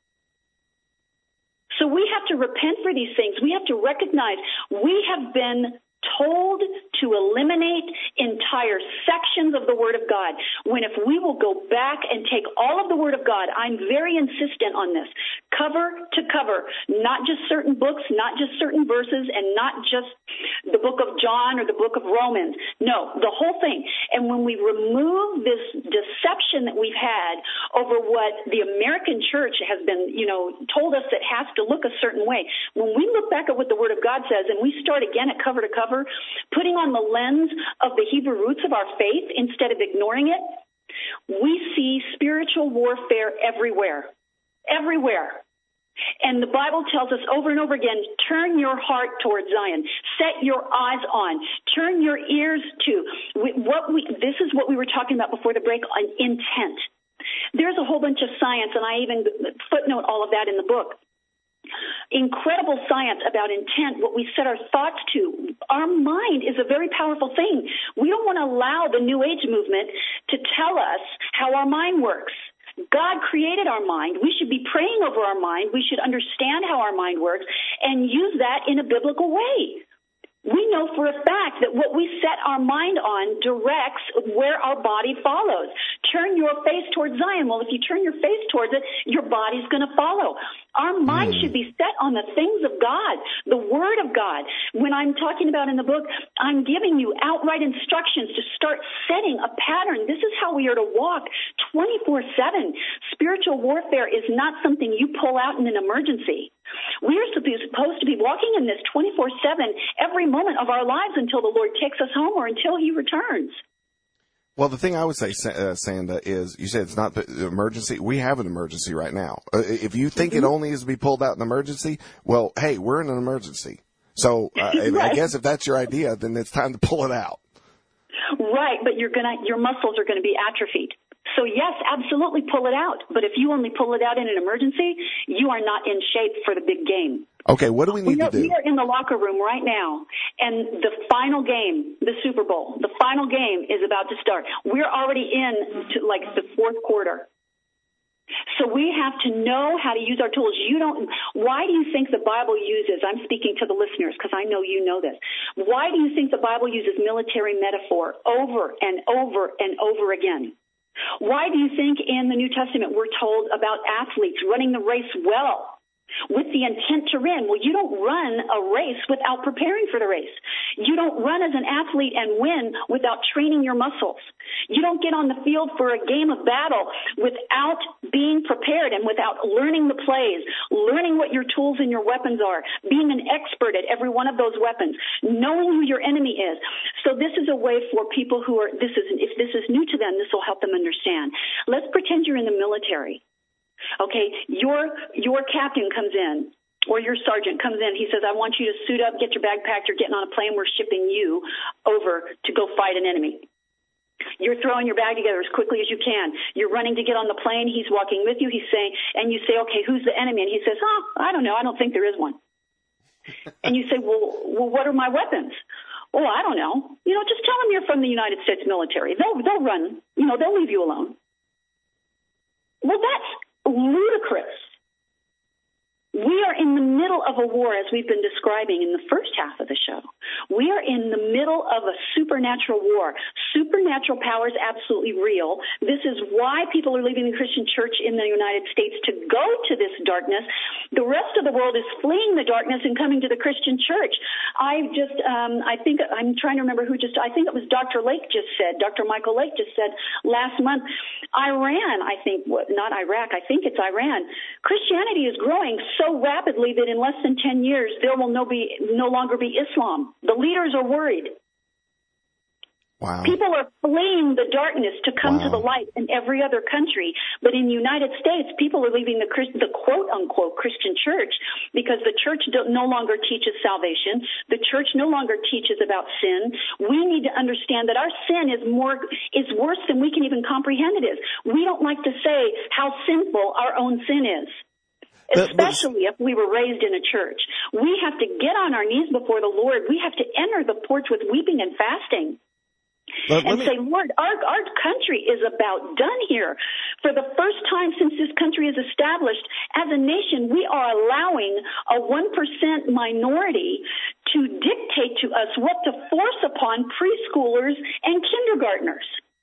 So we have to repent for these things. We have to recognize we have been told to eliminate entire sections of the Word of God, when if we will go back and take all of the Word of God, I'm very insistent on this, cover to cover, not just certain books, not just certain verses, and not just the book of John or the book of Romans. No, the whole thing. And when we remove this deception that we've had over what the American church has been, you know, told us that has to look a certain way, when we look back at what the Word of God says and we start again at cover to cover, putting on the lens of the Hebrew roots of our faith instead of ignoring it, we see spiritual warfare everywhere. Everywhere. And the Bible tells us over and over again, turn your heart towards Zion. Set your eyes on. Turn your ears to. What we, this is what we were talking about before the break on intent. There's a whole bunch of science, and I even footnote all of that in the book. Incredible science about intent, what we set our thoughts to. Our mind is a very powerful thing. We don't want to allow the New Age movement to tell us how our mind works. God created our mind. We should be praying over our mind. We should understand how our mind works and use that in a biblical way. We know for a fact that what we set our mind on directs where our body follows. Turn your face towards Zion. Well, if you turn your face towards it, your body's going to follow. Our mind mm. should be set on the things of God, the Word of God. When I'm talking about in the book, I'm giving you outright instructions to start setting a pattern. This is how we are to walk twenty-four seven. Spiritual warfare is not something you pull out in an emergency. We are supposed to be walking in this twenty-four seven every moment of our lives until the Lord takes us home or until He returns. Well, the thing I would say, uh, Sanda, is you said it's not the emergency. We have an emergency right now. Uh, if you think mm-hmm. it only is to be pulled out in an emergency, well, hey, we're in an emergency. So uh, right. I guess if that's your idea, then it's time to pull it out. Right, but you're gonna, your muscles are going to be atrophied. So, yes, absolutely pull it out. But if you only pull it out in an emergency, you are not in shape for the big game. Okay, what do we need we are, to do? We are in the locker room right now, and the final game, the Super Bowl, the final game is about to start. We're already in to, like, the fourth quarter. So we have to know how to use our tools. You don't, why do you think the Bible uses, I'm speaking to the listeners because I know you know this. Why do you think the Bible uses military metaphor over and over and over again? Why do you think in the New Testament we're told about athletes running the race well with the intent to win? Well, you don't run a race without preparing for the race. You don't run as an athlete and win without training your muscles. You don't get on the field for a game of battle without being prepared and without learning the plays, learning what your tools and your weapons are, being an expert at every one of those weapons, knowing who your enemy is. So this is a way for people who are, this is, if this is new to them, this will help them understand. Let's pretend you're in the military. Okay, your your captain comes in, or your sergeant comes in. He says, I want you to suit up, get your bag packed. You're getting on a plane. We're shipping you over to go fight an enemy. You're throwing your bag together as quickly as you can. You're running to get on the plane. He's walking with you. He's saying, and you say, okay, who's the enemy? And he says, oh, I don't know. I don't think there is one. And you say, well, well, what are my weapons? Oh, I don't know. You know, just tell them you're from the United States military. They'll, they'll run. You know, they'll leave you alone. Well, that's ludicrous. We are in the middle of a war, as we've been describing in the first half of the show. We are in the middle of a supernatural war. Supernatural power is absolutely real. This is why people are leaving the Christian church in the United States to go to this darkness. The rest of the world is fleeing the darkness and coming to the Christian church. I just, um, I think, I'm trying to remember who just, I think it was Doctor Lake just said, Doctor Michael Lake just said last month, Iran, I think, not Iraq, I think it's Iran. Christianity is growing so rapidly that in less than ten years, there will no be no longer be Islam. The leaders are worried. Wow. People are fleeing the darkness to come wow. to the light in every other country. But in the United States, people are leaving the, the quote-unquote Christian church because the church no longer teaches salvation. The church no longer teaches about sin. We need to understand that our sin is more is worse than we can even comprehend it is. We don't like to say how sinful our own sin is. Especially if we were raised in a church. We have to get on our knees before the Lord. We have to enter the porch with weeping and fasting. But and me... say, Lord, our, our country is about done here. For the first time since this country is established, as a nation, we are allowing a one percent minority to dictate to us what to force upon preschoolers and kindergartners.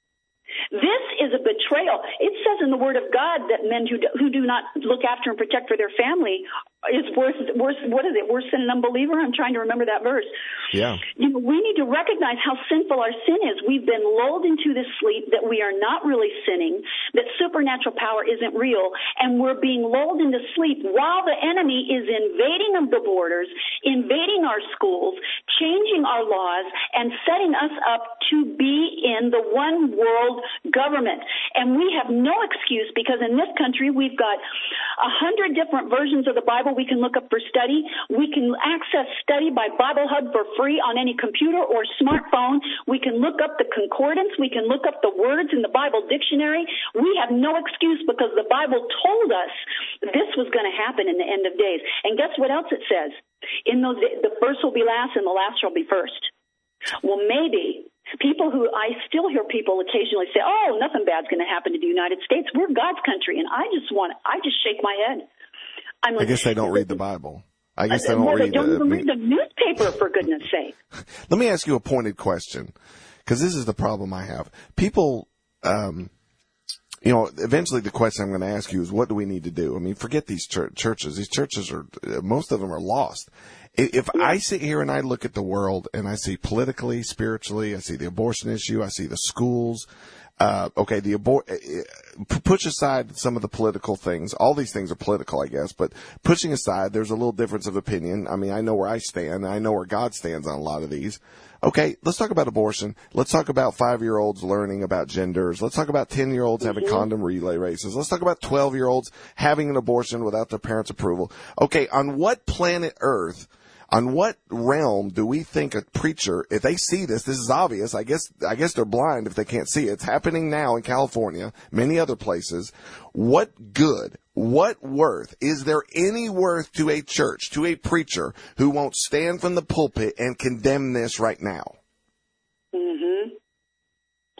This is a betrayal. It says in the Word of God that men who do, who do not look after and protect for their family is worse, worse, what is it, worse than an unbeliever? I'm trying to remember that verse. Yeah. You know, we need to recognize how sinful our sin is. We've been lulled into this sleep that we are not really sinning, that supernatural power isn't real, and we're being lulled into sleep while the enemy is invading the borders, invading our schools, changing our laws, and setting us up to be in the one world government. And we have no excuse because in this country we've got a hundred different versions of the Bible we can look up for study. We can access study by Bible Hub for free on any computer or smartphone. We can look up the concordance. We can look up the words in the Bible dictionary. We have no excuse because the Bible told us this was going to happen in the end of days. And guess what else it says? In those, the first will be last and the last shall be first. Well, maybe people who, I still hear people occasionally say, oh, nothing bad's going to happen to the United States. We're God's country. And I just want, I just shake my head. I'm like, I guess they don't read the Bible. I guess they don't well, read they don't the, even read the newspaper, for goodness sake. Let me ask you a pointed question, because this is the problem I have. People, um, you know, eventually the question I'm going to ask you is, what do we need to do? I mean, forget these church, churches. These churches are, most of them are lost. If yeah. I sit here and I look at the world and I see politically, spiritually, I see the abortion issue, I see the schools, uh, okay, the abort, uh, push aside some of the political things. All these things are political, I guess, but pushing aside, there's a little difference of opinion. I mean, I know where I stand. I know where God stands on a lot of these. Okay, let's talk about abortion. Let's talk about five-year-olds learning about genders. Let's talk about ten-year-olds having mm-hmm. condom relay races. Let's talk about twelve-year-olds having an abortion without their parents' approval. Okay, on what planet Earth, on what realm do we think a preacher, if they see this, this is obvious, I guess, I guess they're blind if they can't see it. It's happening now in California, many other places. What good, what worth, is there any worth to a church, to a preacher who won't stand from the pulpit and condemn this right now? Mm-hmm.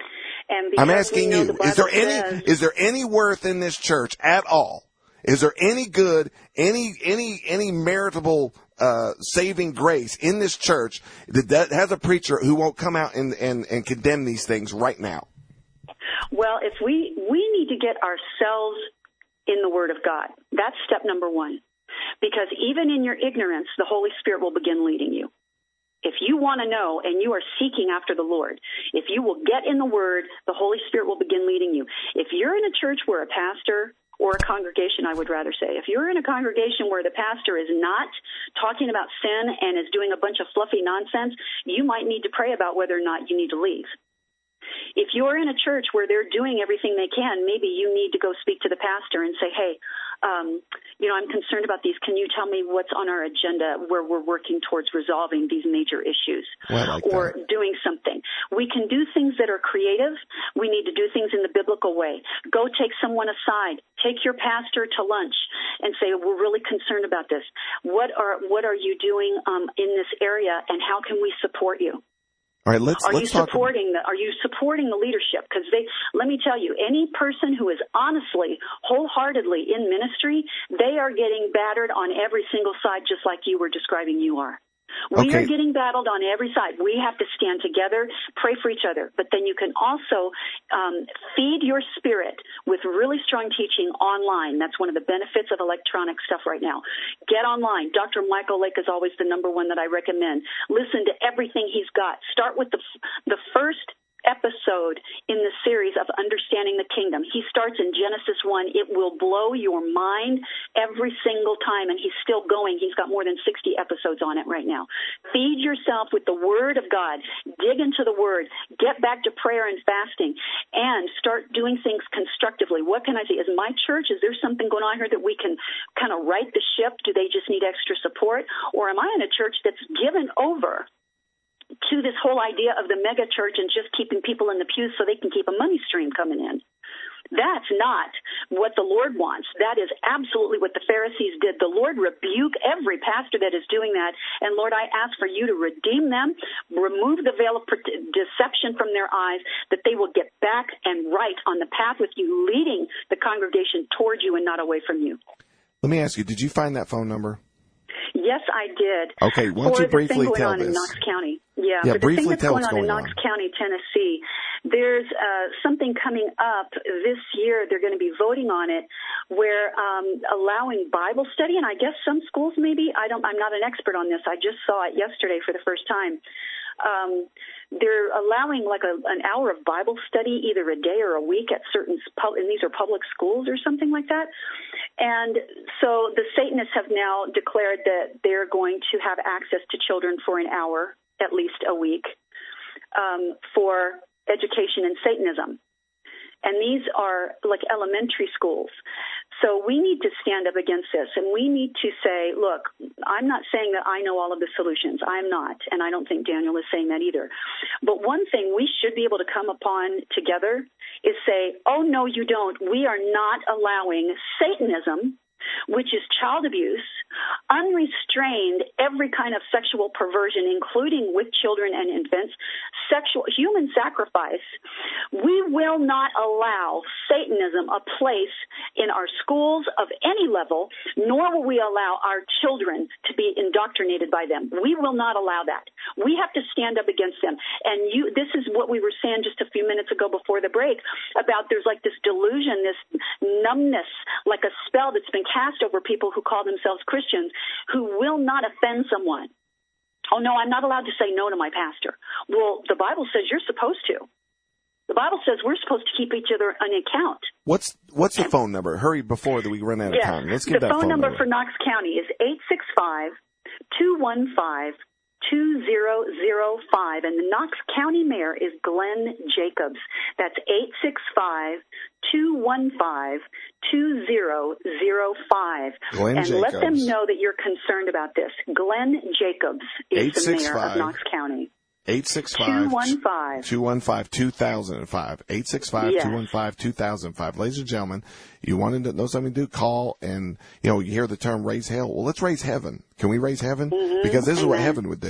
And I'm because asking we know you, the Bible is there any says, is there any worth in this church at all? Is there any good, any any any meritable uh, saving grace in this church that, that has a preacher who won't come out and, and, and condemn these things right now? Well, if we we need to get ourselves in the Word of God. That's step number one. Because even in your ignorance, the Holy Spirit will begin leading you. If you want to know and you are seeking after the Lord, if you will get in the Word, the Holy Spirit will begin leading you. If you're in a church where a pastor or a congregation, I would rather say, if you're in a congregation where the pastor is not talking about sin and is doing a bunch of fluffy nonsense, you might need to pray about whether or not you need to leave. If you're in a church where they're doing everything they can, maybe you need to go speak to the pastor and say, hey, um, you know, I'm concerned about these. Can you tell me what's on our agenda where we're working towards resolving these major issues? Well, I like or that. Doing something. We can do things that are creative. We need to do things in the biblical way. Go take someone aside. Take your pastor to lunch and say, we're really concerned about this. What are what are you doing um, in this area, and how can we support you? All right, let's are let's you talk supporting the Are you supporting the leadership? Because they, let me tell you, any person who is honestly, wholeheartedly in ministry, they are getting battered on every single side, just like you were describing you are. We Okay. are getting battled on every side. We have to stand together, pray for each other. But then you can also um, feed your spirit with really strong teaching online. That's one of the benefits of electronic stuff right now. Get online. Doctor Michael Lake is always the number one that I recommend. Listen to everything he's got. Start with the the first episode in the series of Understanding the Kingdom. He starts in Genesis one. It will blow your mind every single time, and he's still going. He's got more than sixty episodes on it right now. Feed yourself with the Word of God. Dig into the Word. Get back to prayer and fasting, and start doing things constructively. What can I say? Is my church, is there something going on here that we can kind of right the ship? Do they just need extra support? Or am I in a church that's given over to this whole idea of the mega church and just keeping people in the pews so they can keep a money stream coming in? That's not what the Lord wants. That is absolutely what the Pharisees did. The Lord rebuke every pastor that is doing that. And Lord, I ask for you to redeem them, remove the veil of deception from their eyes, that they will get back and right on the path with you, leading the congregation towards you and not away from you. Let me ask you, did you find that phone number? Yes, I did. Okay, why don't you briefly tell on this? In Knox County. Yeah, yeah for the briefly thing that's tell going what's on going in Knox on. County, Tennessee, there's uh, something coming up this year. They're going to be voting on it, where um, allowing Bible study, and I guess some schools maybe. I don't. I'm not an expert on this. I just saw it yesterday for the first time. Um, they're allowing like a, an hour of Bible study either a day or a week at certain, and these are public schools or something like that. And so the Satanists have now declared that they're going to have access to children for an hour, at least a week, um, for education in Satanism. And these are like elementary schools. So we need to stand up against this, and we need to say, look, I'm not saying that I know all of the solutions. I'm not, and I don't think Daniel is saying that either. But one thing we should be able to come upon together is say, oh, no, you don't. We are not allowing Satanism, which is child abuse, unrestrained, every kind of sexual perversion, including with children and infants, sexual human sacrifice. We will not allow Satanism a place in our schools of any level, nor will we allow our children to be indoctrinated by them. We will not allow that. We have to stand up against them. And you, this is what we were saying just a few minutes ago before the break about there's like this delusion, this numbness, like a spell that's been cast over people who call themselves Christians who will not offend someone. Oh, no, I'm not allowed to say no to my pastor. Well, the Bible says you're supposed to. The Bible says we're supposed to keep each other on account. What's what's the phone number? Hurry before that we run out of yes, time. Let's get the that phone, phone number number for Knox County is eight six five, two one five, two zero zero five, and the Knox County Mayor is Glenn Jacobs. That's eight six five, two one five, two zero zero five. Glenn and Jacobs. Let them know that you're concerned about this. Glenn Jacobs is the mayor of Knox County. eight six five, two one five, two one five, two thousand five. eight six five, two one five, two thousand five. Ladies and gentlemen, you wanted to know something to do, call, and, you know, you hear the term raise hell. Well, let's raise heaven. Can we raise heaven? Mm-hmm. Because this is Amen. what heaven would do.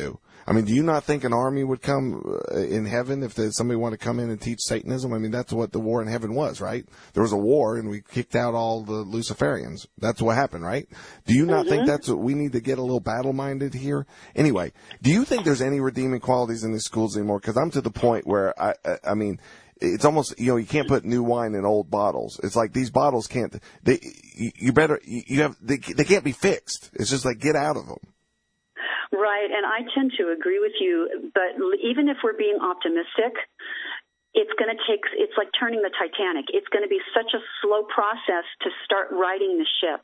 I mean, do you not think an army would come uh, in heaven if there's somebody wanted to come in and teach Satanism? I mean, that's what the war in heaven was, right? There was a war, and we kicked out all the Luciferians. That's what happened, right? Do you not mm-hmm. think that's what we need to get a little battle-minded here? Anyway, do you think there's any redeeming qualities in these schools anymore? Because I'm to the point where, I, I, I mean, it's almost, you know, you can't put new wine in old bottles. It's like these bottles can't, they, you better, you have, they, they can't be fixed. It's just like, get out of them. Right, and I tend to agree with you, but even if we're being optimistic, it's going to take, it's like turning the Titanic. It's going to be such a slow process to start righting the ship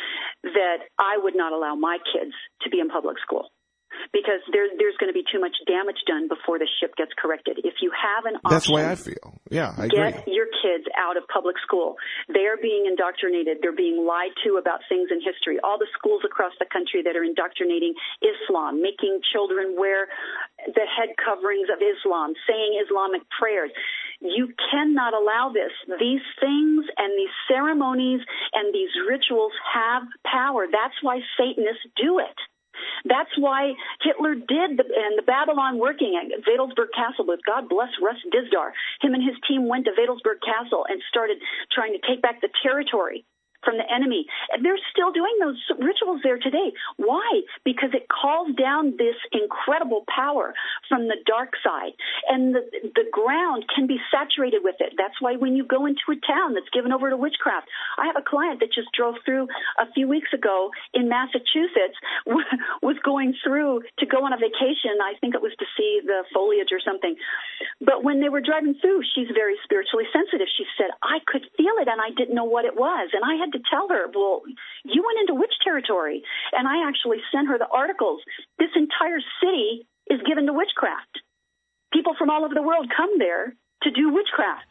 that I would not allow my kids to be in public school. Because there, there's going to be too much damage done before the ship gets corrected. If you have an option, that's the way I feel. Yeah, I agree. Get your kids out of public school. They are being indoctrinated. They're being lied to about things in history. All the schools across the country that are indoctrinating Islam, making children wear the head coverings of Islam, saying Islamic prayers. You cannot allow this. These things and these ceremonies and these rituals have power. That's why Satanists do it. That's why Hitler did, the, and the Babylon working at Vadelsberg Castle with, God bless Russ Dizdar. Him and his team went to Vadelsberg Castle and started trying to take back the territory from the enemy. And they're still doing those rituals there today. Why? Because it calls down this incredible power from the dark side. And the, the ground can be saturated with it. That's why when you go into a town that's given over to witchcraft, I have a client that just drove through a few weeks ago in Massachusetts, was going through to go on a vacation. I think it was to see the foliage or something. But when they were driving through, she's very spiritually sensitive. She said, I could feel it and I didn't know what it was. And I had to tell her, well, you went into witch territory. And I actually sent her the articles. This entire city is given to witchcraft. People from all over the world come there to do witchcraft.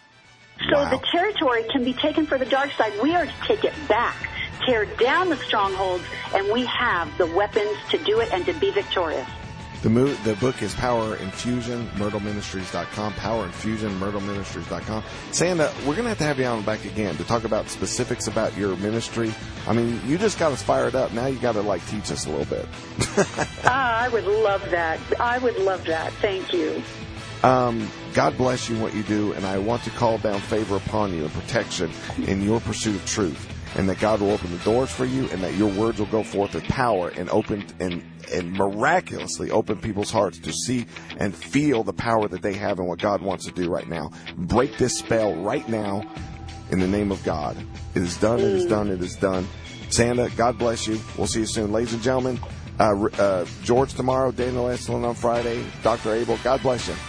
So wow. The territory can be taken for the dark side. We are to take it back, tear down the strongholds, and we have the weapons to do it and to be victorious. The, mo- the book is Power Infusion, Myrtle Ministries dot com, Power Infusion, Myrtle Ministries dot com. Sandra, we're going to have to have you on back again to talk about specifics about your ministry. I mean, you just got us fired up. Now you got to, like, teach us a little bit. ah, I would love that. I would love that. Thank you. Um, God bless you in what you do, and I want to call down favor upon you and protection in your pursuit of truth, and that God will open the doors for you, and that your words will go forth with power and open and and miraculously open people's hearts to see and feel the power that they have and what God wants to do right now. Break this spell right now in the name of God. It is done, it is done, it is done. Sandra, God bless you. We'll see you soon. Ladies and gentlemen, uh, uh, George tomorrow, Daniel Estlin on Friday, Doctor Abel, God bless you.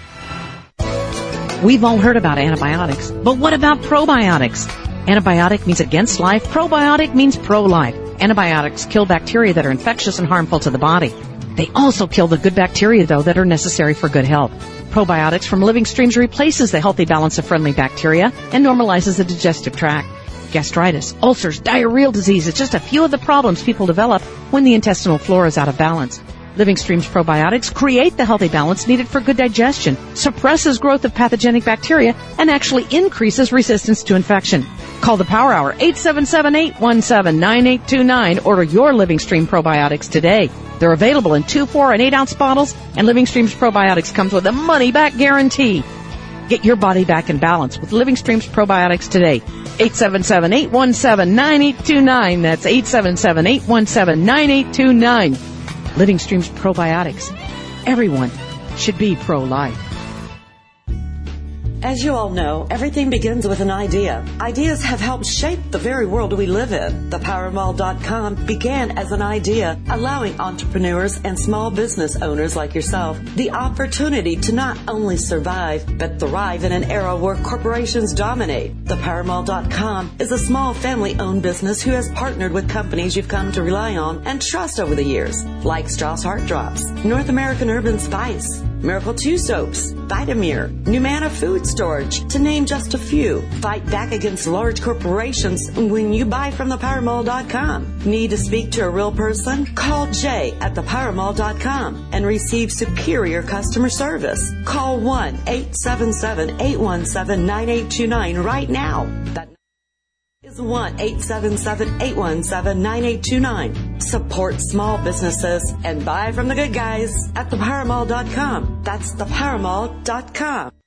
We've all heard about antibiotics, but what about probiotics? Antibiotic means against life. Probiotic means pro-life. Antibiotics kill bacteria that are infectious and harmful to the body. They also kill the good bacteria, though, that are necessary for good health. Probiotics from Living Streams replaces the healthy balance of friendly bacteria and normalizes the digestive tract. Gastritis, ulcers, diarrheal disease is just a few of the problems people develop when the intestinal flora is out of balance. Living Streams probiotics create the healthy balance needed for good digestion, suppresses growth of pathogenic bacteria, and actually increases resistance to infection. Call the Power Hour, eight seven seven, eight one seven, nine eight two nine. Order your Living Stream probiotics today. They're available in two, four, and eight ounce bottles, and Living Streams probiotics comes with a money-back guarantee. Get your body back in balance with Living Streams probiotics today. eight seven seven, eight one seven, nine eight two nine. That's eight seven seven, eight one seven, nine eight two nine. Living Streams probiotics. Everyone should be pro-life. As you all know, everything begins with an idea. Ideas have helped shape the very world we live in. The power mall dot com began as an idea, allowing entrepreneurs and small business owners like yourself the opportunity to not only survive, but thrive in an era where corporations dominate. The power mall dot com is a small family-owned business who has partnered with companies you've come to rely on and trust over the years, like Strauss Heart Drops, North American Urban Spice, Miracle two Soaps, Vitamir, Numana Food Storage, to name just a few. Fight back against large corporations when you buy from the power mall dot com. Need to speak to a real person? Call Jay at the power mall dot com and receive superior customer service. Call one eight seven seven, eight one seven, nine eight two nine right now. That Is one eight seven seven, eight one seven, nine eight two nine. Support small businesses and buy from the good guys at the power mall dot com. That's the power mall dot com.